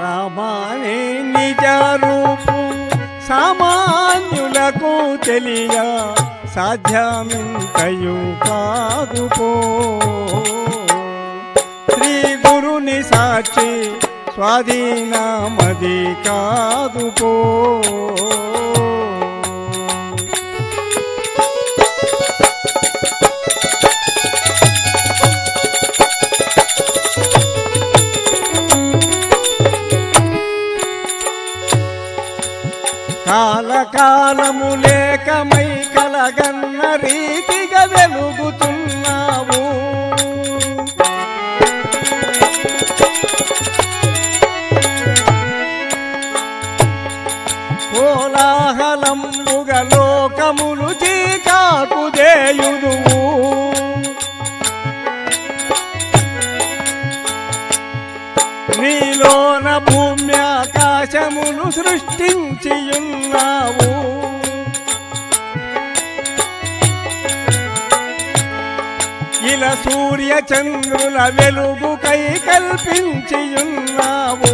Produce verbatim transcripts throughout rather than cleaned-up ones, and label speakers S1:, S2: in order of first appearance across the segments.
S1: రామాని నిజ రూపు సామాన్యులకు తెలియ సాధ్యమింతయు కాదు పో. శ్రీ గురుని సాక్షి స్వాధీనమది కాదు పో. కాలకాలము లేకమై కలగన్న రీతిగా వెలుగుతున్నావు. కోలాహలముగ లోకములు చీకాకు చేయుదువు. నీలోన భూమి ఆకాశములు సృష్టించియున్నావు. ఇలా సూర్య చంద్రుల వెలుగు కై కల్పించియున్నావు.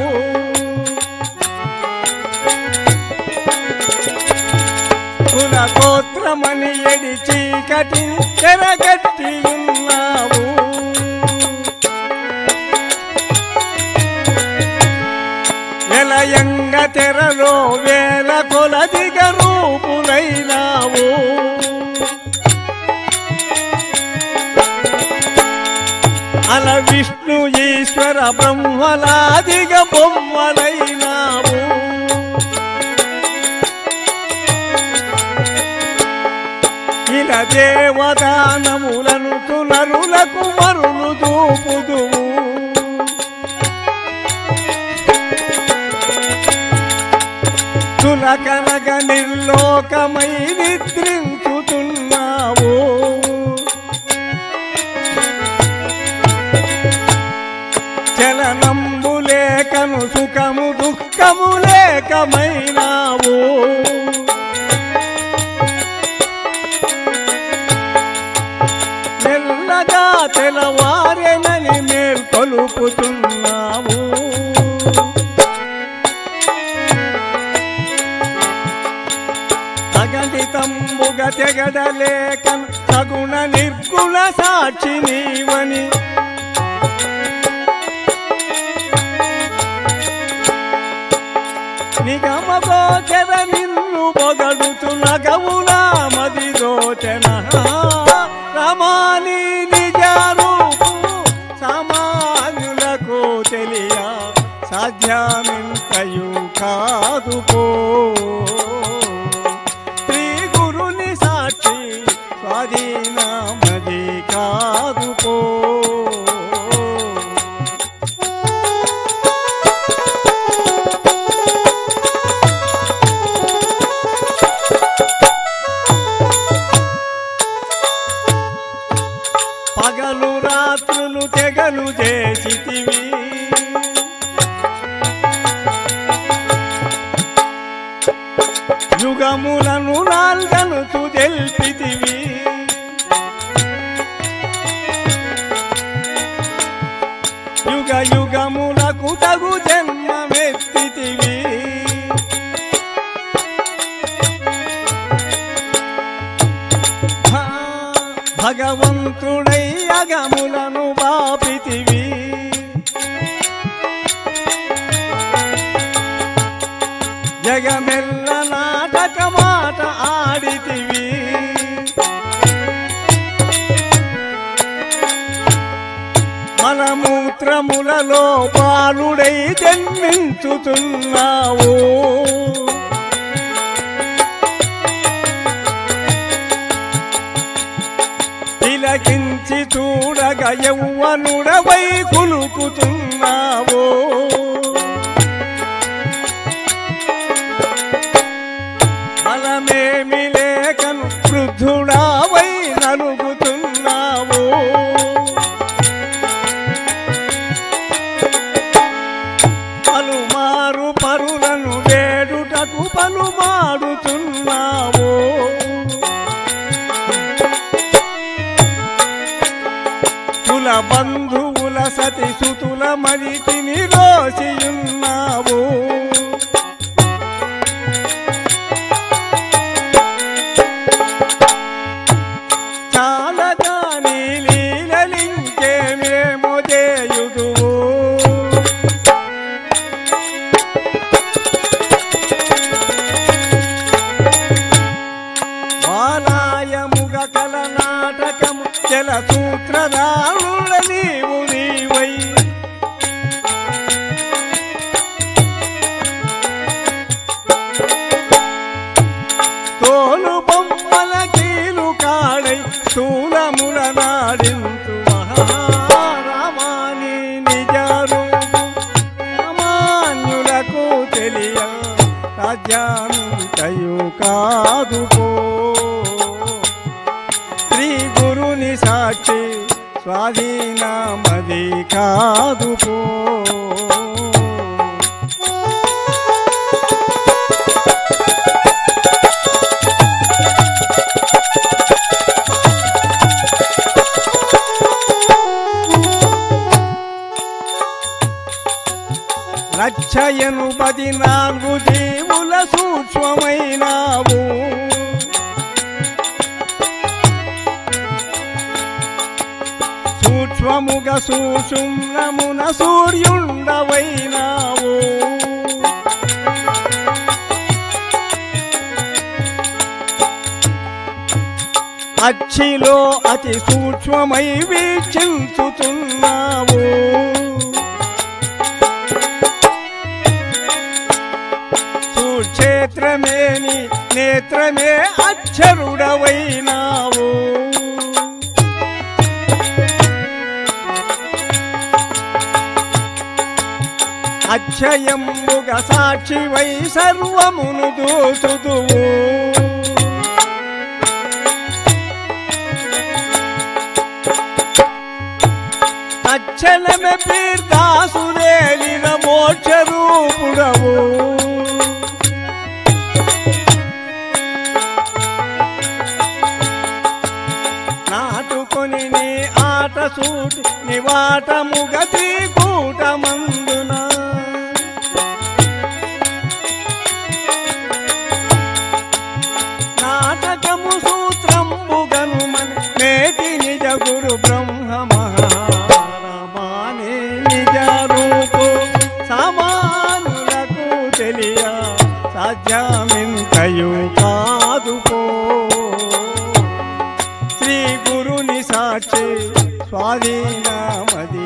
S1: కుల గోత్రమని ఎడి చీకటి తెరగట్టియున్నావు. వెలయంగ తెరలో వేల కొలదిగ రూపులైనావు. అల విష్ణు ఈశ్వర బ్రహ్మలాదిగ బొమ్మలైనావు. ఇలా దేవదానములను తునరులకు మరులు దూపుదువు. తులకనగ నిర్లోకమై నిద్రించుతున్నావు. చలనంబు లేకను సుఖము దుఃఖము లేకమైనావు. మెల్లగా తెలవారెనని మేల్కొలుపుతున్నావు. అగణితంబుగ తెగడలేకను సగుణ నిర్గుణ సాక్షి నీవని నిగమ గోచర నిన్ను పొగడుతు నగవులా మది దోచన. రమాని నిజ రూపు సామాన్యులకు తెలియ సాధ్యమింతయు కాదు పో. శ్రీ గురుని సాక్షి స్వాధీనమది కాదు పో. పగలు రాత్రులు తెగలు చేసితివి. యుగములను నాల్గను తుదెల్పితివి. యుగ యుగములకు తగు జన్మమెత్తితివి. భగవంతుడై అగములను బాపితివి. జగమెల్ల నాటక మాట ఆడితివి. మలమూత్రములలో బాలుడై జన్మించుతున్నావు. తిలకించి చూడగ యౌవనుడవై కులుకుతున్నావు. బలమేమి లేకను వృద్ధుడావై నలుగుతున్నావు. పలుమారు పరులను వేడుటకు పలుమాడుతున్నావు. కుల బంధువుల సతి సుతుల మరిటిని రోసియున్నావు చాలగా నీ లీలలింకేమేమో చేయుదువు బాలాయముగ కల నాటకము జల సూత్రధారుల నీవు నీవై తోలు బొమ్మల కీలు కాడై స్థూలముల నాడింతు మహారామాని నిజారు సామాన్యులకు తెలియ రాజ్యామింతయు కాదు పో శ్రీ గురుని సాక్షి స్వాధీనమది కాదు పో లక్షయను పదినాలుగు జీవుల సూక్ష్మమైనావు సూక్ష్మముగ సూక్ష్మమున సూర్యుండవైనావు అచ్చిలో అతి సూక్ష్మమై వీక్షించుతున్నావు క్షేత్రమేని నేత్రమే అక్షరుడవైనావు అక్షయంబుగ సాక్షివై సర్వమును దూసుదువు తక్షణమే పీర్దాసులేలిన మోక్ష రూపుడవు నాటుకొని నీ ఆట సూటి నివాటముగ త్రికూటమందున నాటకము సూత్రంబుగను మన నేటి నిజ గురు బ్రహ్మ మహారామానే నిజ రూపు సామానులకు తెలియ సాధ్యమింతయు కాదు పో శ్రీ గురుని సాక్షి స్వాధీనమది